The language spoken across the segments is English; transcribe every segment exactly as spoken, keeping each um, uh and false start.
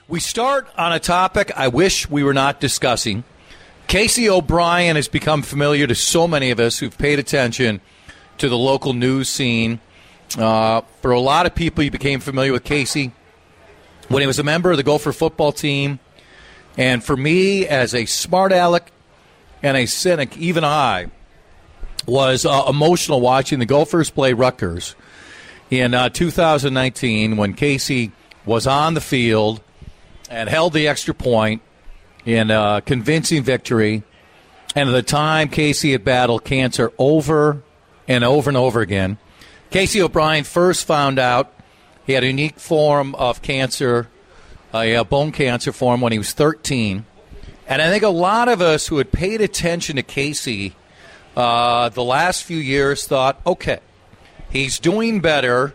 We start on a topic I wish we were not discussing. Casey O'Brien has become familiar to so many of us who've paid attention to the local news scene. Uh, for a lot of people, you became familiar with Casey when he was a member of the Gopher football team. And for me, as a smart aleck and a cynic, even I was uh, emotional watching the Gophers play Rutgers in uh, two thousand nineteen when Casey was on the field and held the extra point in a convincing victory. And at the time, Casey had battled cancer over and over and over again. Casey O'Brien first found out he had a unique form of cancer, a bone cancer form, when he was thirteen. And I think a lot of us who had paid attention to Casey uh, the last few years thought, okay, he's doing better,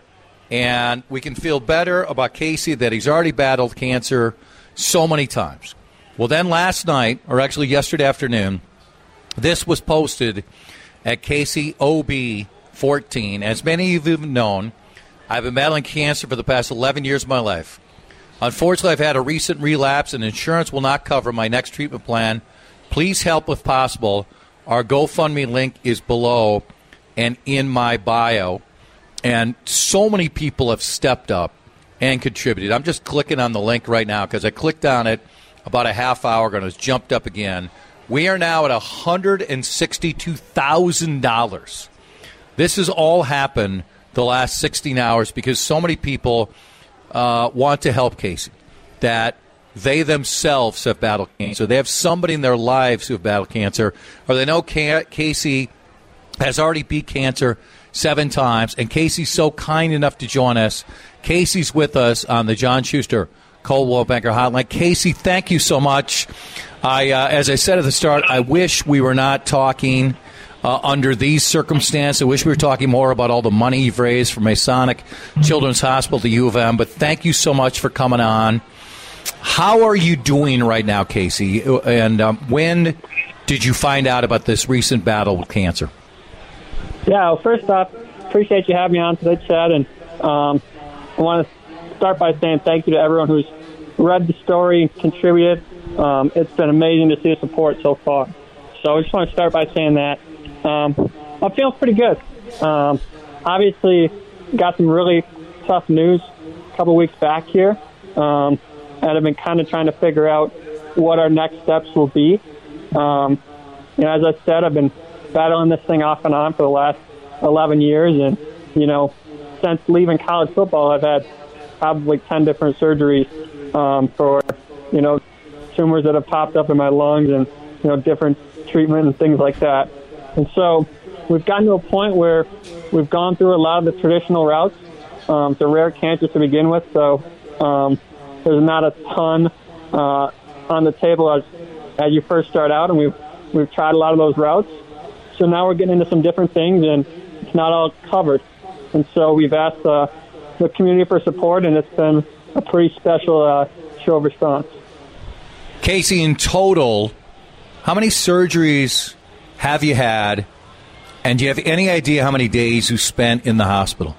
and we can feel better about Casey that he's already battled cancer so many times. Well, then last night, or actually yesterday afternoon, this was posted at Casey O B fourteen. As many of you have known, I've been battling cancer for the past eleven years of my life. Unfortunately, I've had a recent relapse, and insurance will not cover my next treatment plan. Please help if possible. Our GoFundMe link is below and in my bio. And so many people have stepped up and contributed. I'm just clicking on the link right now because I clicked on it about a half hour ago and it's jumped up again. We are now at one hundred sixty-two thousand dollars. This has all happened the last sixteen hours because so many people uh, want to help Casey, that they themselves have battled cancer. They have somebody in their lives who have battled cancer, or they know Casey has already beat cancer seven times, and Casey's so kind enough to join us. Casey's with us on the John Schuster Coldwell Banker Hotline. Casey, thank you so much. I, uh, as I said at the start, I wish we were not talking uh, under these circumstances. I wish we were talking more about all the money you've raised for Masonic Children's Hospital, the U of M. But thank you so much for coming on. How are you doing right now, Casey? And um, when did you find out about this recent battle with cancer? Yeah, well, first off, appreciate you having me on today, Chad. And um, I want to start by saying thank you to everyone who's read the story and contributed. Um, it's been amazing to see the support so far. So I just want to start by saying that. Um, I'm feeling pretty good. Um, obviously, got some really tough news a couple weeks back here. Um, and I've been kind of trying to figure out what our next steps will be. Um, you know, as I said, I've been battling this thing off and on for the last eleven years. And, you know, since leaving college football, I've had probably ten different surgeries um, for, you know, tumors that have popped up in my lungs and, you know, different treatment and things like that. And so we've gotten to a point where we've gone through a lot of the traditional routes. Um, it's a rare cancer to begin with, so um, there's not a ton uh, on the table as, as you first start out, and we've, we've tried a lot of those routes. So now we're getting into some different things, and it's not all covered. And so we've asked uh, the community for support, and it's been a pretty special uh, show of response. Casey, in total, how many surgeries have you had, and do you have any idea how many days you spent in the hospital?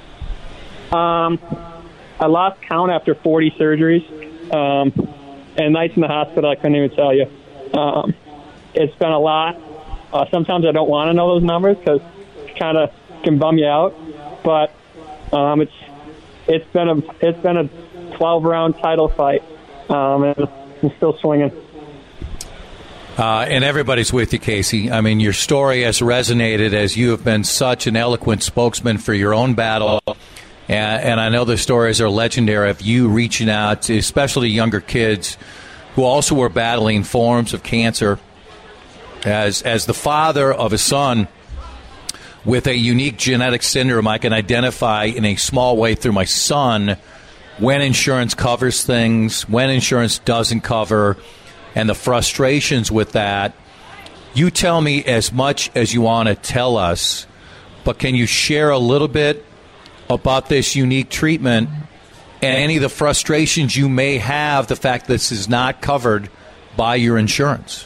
Um, I lost count after forty surgeries, um, and nights in the hospital, I couldn't even tell you. Um, it's been a lot. Uh, sometimes I don't want to know those numbers because it kind of can bum you out. But um, it's it's been a it's been a twelve round title fight, um, and I'm still swinging. Uh, and everybody's with you, Casey. I mean, your story has resonated as you have been such an eloquent spokesman for your own battle. And, and I know the stories are legendary of you reaching out to especially younger kids who also were battling forms of cancer. As as the father of a son with a unique genetic syndrome, I can identify in a small way through my son when insurance covers things, when insurance doesn't cover, and the frustrations with that. You tell me as much as you want to tell us, but can you share a little bit about this unique treatment and any of the frustrations you may have, the fact that this is not covered by your insurance?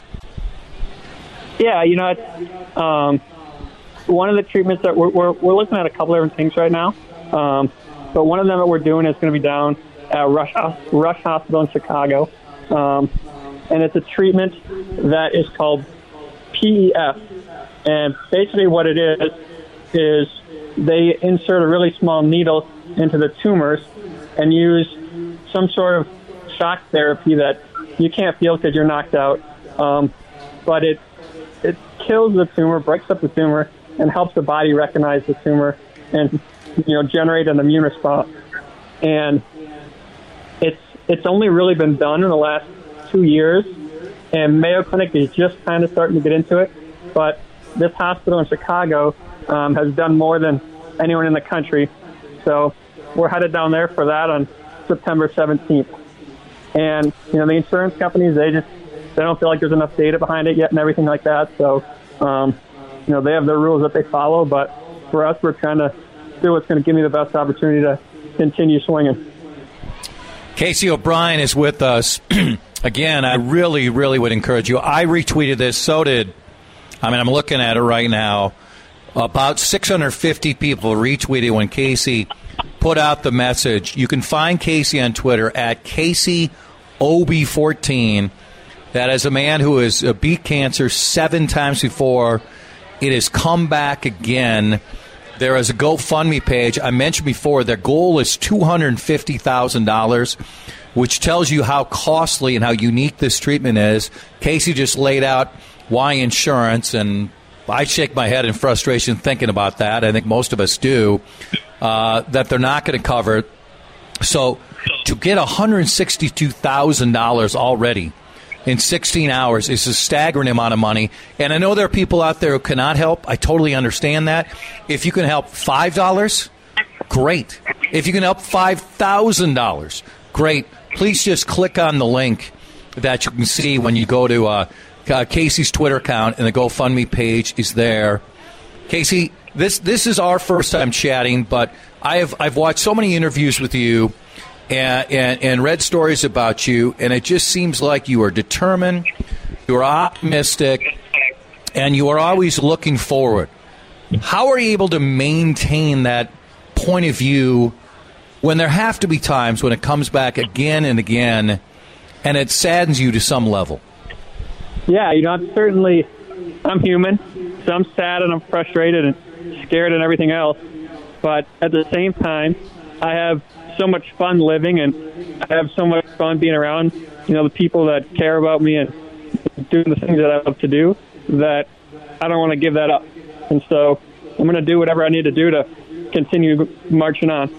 Yeah, you know, it's, um, one of the treatments that we're, we're we're looking at a couple different things right now, um, but one of them that we're doing is going to be down at Rush, Rush Hospital in Chicago. Um, and it's a treatment that is called P E F. And basically what it is, is they insert a really small needle into the tumors and use some sort of shock therapy that you can't feel because you're knocked out. Um, but it it kills the tumor, breaks up the tumor, and helps the body recognize the tumor and, you know, generate an immune response. And it's it's only really been done in the last two years, and Mayo Clinic is just kind of starting to get into it. But this hospital in Chicago um, has done more than anyone in the country. So we're headed down there for that on September seventeenth. And, you know, the insurance companies, they just, they don't feel like there's enough data behind it yet and everything like that. So, um, you know, they have their rules that they follow. But for us, we're trying to do what's going to give me the best opportunity to continue swinging. Casey O'Brien is with us. Again, I really, really would encourage you. I retweeted this. So did, I mean, I'm looking at it right now. About six hundred fifty people retweeted when Casey put out the message. You can find Casey on Twitter at Casey O B fourteen. That is a man who has beat cancer seven times before. It has come back again. There is a GoFundMe page. I mentioned before their goal is two hundred fifty thousand dollars, which tells you how costly and how unique this treatment is. Casey just laid out why insurance, and I shake my head in frustration thinking about that. I think most of us do, uh, that they're not going to cover it. So to get one hundred sixty-two thousand dollars already in sixteen hours is a staggering amount of money. And I know there are people out there who cannot help. I totally understand that. If you can help five dollars, great. If you can help five thousand dollars, great. Please just click on the link that you can see when you go to uh, uh, Casey's Twitter account, and the GoFundMe page is there. Casey, this this is our first time chatting, but I have I've watched so many interviews with you and, and, and read stories about you, and it just seems like you are determined, you are optimistic, and you are always looking forward. How are you able to maintain that point of view when there have to be times when it comes back again and again, and it saddens you to some level? Yeah, you know, I'm certainly, I'm human, so I'm sad and I'm frustrated and scared and everything else. But at the same time, I have so much fun living, and I have so much fun being around, you know, the people that care about me and doing the things that I love to do, that I don't want to give that up. And so I'm going to do whatever I need to do to continue marching on.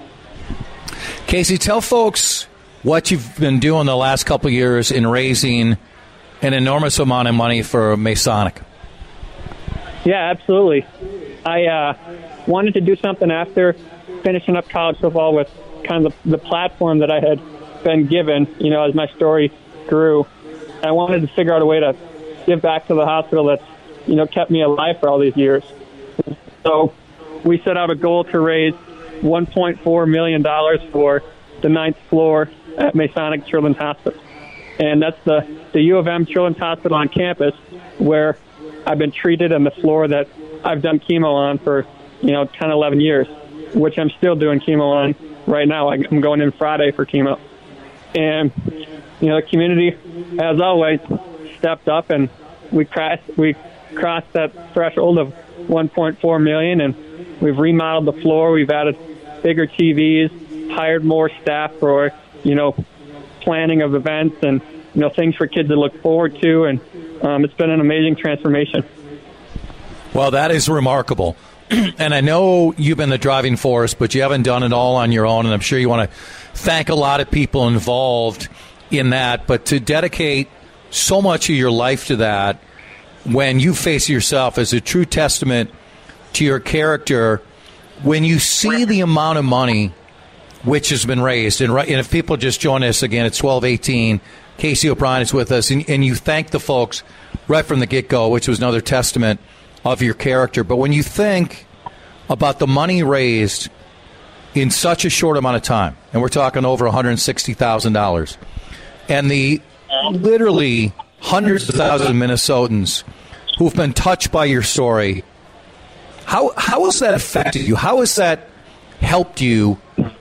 Casey, tell folks what you've been doing the last couple of years in raising an enormous amount of money for Masonic. Yeah, absolutely. I uh, wanted to do something after finishing up college football with kind of the, the platform that I had been given, you know, as my story grew. I wanted to figure out a way to give back to the hospital that's, you know, kept me alive for all these years. So we set out a goal to raise one point four million dollars for the ninth floor at Masonic Children's Hospital. And that's the, the U of M Children's Hospital on campus, where I've been treated on the floor that I've done chemo on for, you know, ten, eleven years, which I'm still doing chemo on right now. I'm going in Friday for chemo. And, you know, the community, as always, stepped up, and we crossed, we crossed that threshold of one point four million dollars, and we've remodeled the floor. We've added bigger T Vs, hired more staff for, you know, planning of events and, you know, things for kids to look forward to. And um, it's been an amazing transformation. Well, that is remarkable. And I know you've been the driving force, but you haven't done it all on your own. And I'm sure you want to thank a lot of people involved in that. But to dedicate so much of your life to that, when you face yourself as a true testament to your character, when you see the amount of money which has been raised, and, right, and if people just join us again, it's twelve eighteen. Casey O'Brien is with us, and, and you thank the folks right from the get-go, which was another testament of your character. But when you think about the money raised in such a short amount of time, and we're talking over one hundred sixty thousand dollars, and the literally hundreds of thousands of Minnesotans who've been touched by your story, how how has that affected you? How has that helped you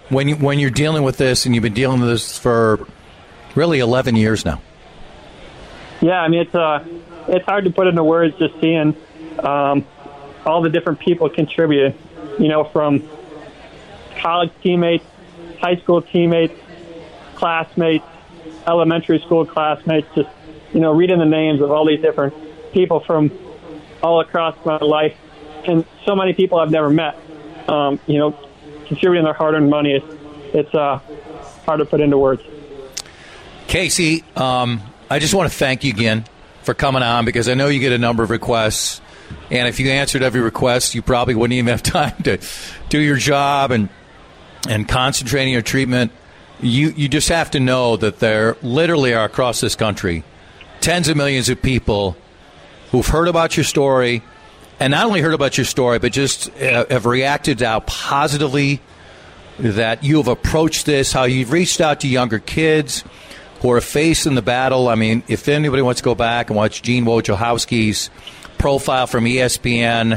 when you, when you're dealing with this, and you've been dealing with this for really eleven years now? Yeah, I mean, it's uh, it's hard to put into words just seeing um, all the different people contribute, you know, from college teammates, high school teammates, classmates, elementary school classmates, just, you know, reading the names of all these different people from all across my life, and so many people I've never met, um, you know, contributing their hard-earned money. It's, it's uh, hard to put into words. Casey, um, I just want to thank you again for coming on, because I know you get a number of requests, and if you answered every request, you probably wouldn't even have time to do your job and and concentrate on your treatment. You you just have to know that there literally are across this country tens of millions of people who've heard about your story, and not only heard about your story, but just uh, have reacted to how positively that you have approached this, how you've reached out to younger kids who are facing the battle. I mean, if anybody wants to go back and watch Gene Wojciechowski's profile from E S P N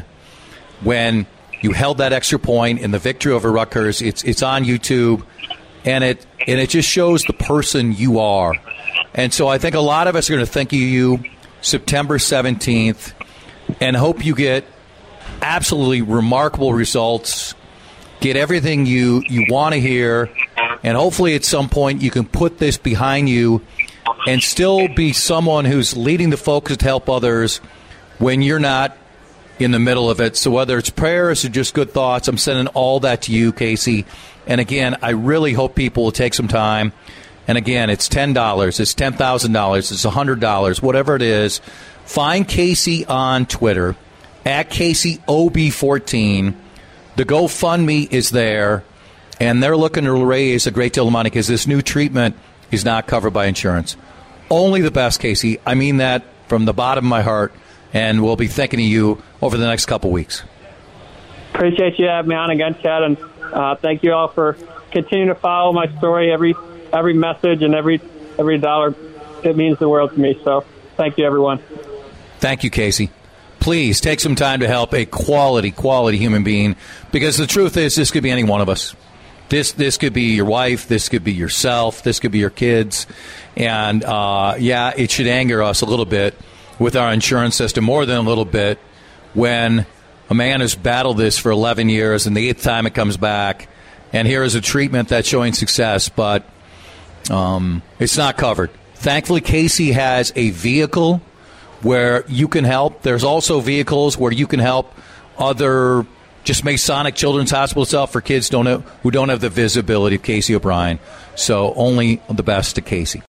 when you held that extra point in the victory over Rutgers, it's it's on YouTube, and it and it just shows the person you are. And so I think a lot of us are going to think of you September seventeenth and hope you get absolutely remarkable results, get everything you, you want to hear, and hopefully at some point you can put this behind you and still be someone who's leading the focus to help others when you're not in the middle of it. So whether it's prayers or just good thoughts, I'm sending all that to you, Casey. And again, I really hope people will take some time. And again, it's ten dollars, it's ten thousand dollars, it's one hundred dollars, whatever it is. Find Casey on Twitter, at Casey O B fourteen. The GoFundMe is there, and they're looking to raise a great deal of money because this new treatment is not covered by insurance. Only the best, Casey. I mean that from the bottom of my heart, and we'll be thinking of you over the next couple weeks. Appreciate you having me on again, Chad, and uh, thank you all for continuing to follow my story. Every every message and every every dollar, it means the world to me. So thank you, everyone. Thank you, Casey. Please take some time to help a quality, quality human being, because the truth is this could be any one of us. This this could be your wife. This could be yourself. This could be your kids. And, uh, yeah, it should anger us a little bit with our insurance system, more than a little bit, when a man has battled this for eleven years and the eighth time it comes back, and here is a treatment that's showing success, but um, it's not covered. Thankfully, Casey has a vehicle where you can help. There's also vehicles where you can help other, just Masonic Children's Hospital itself for kids don't have, who don't have the visibility of Casey O'Brien. So only the best to Casey.